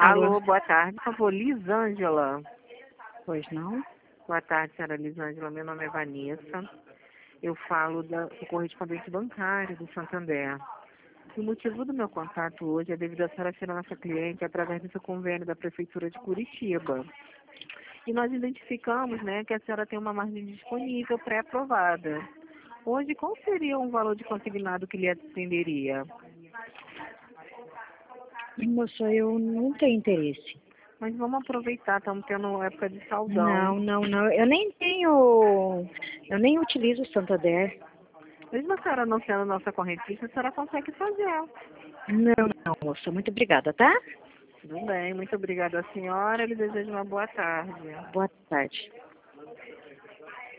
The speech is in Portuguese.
Alô? Alô, boa tarde. Por favor, Lisângela. Pois não? Boa tarde, senhora Lisângela. Meu nome é Vanessa. Eu falo do correspondente bancário do Santander. O motivo do meu contato hoje é devido a senhora ser a nossa cliente através do seu convênio da Prefeitura de Curitiba. E nós identificamos, né, que a senhora tem uma margem disponível pré-aprovada. Hoje, qual seria um valor de consignado que lhe atenderia? Moça, eu não tenho interesse. Mas vamos aproveitar, estamos tendo época de Não, saldão. não, não. Eu nem tenho. Eu nem utilizo o Santander. Mesmo a senhora não sendo nossa correntista, a senhora consegue fazer. Não, não, moça. Muito obrigada, tá? Tudo bem, muito obrigada à senhora. Eu lhe desejo uma boa tarde. Boa tarde.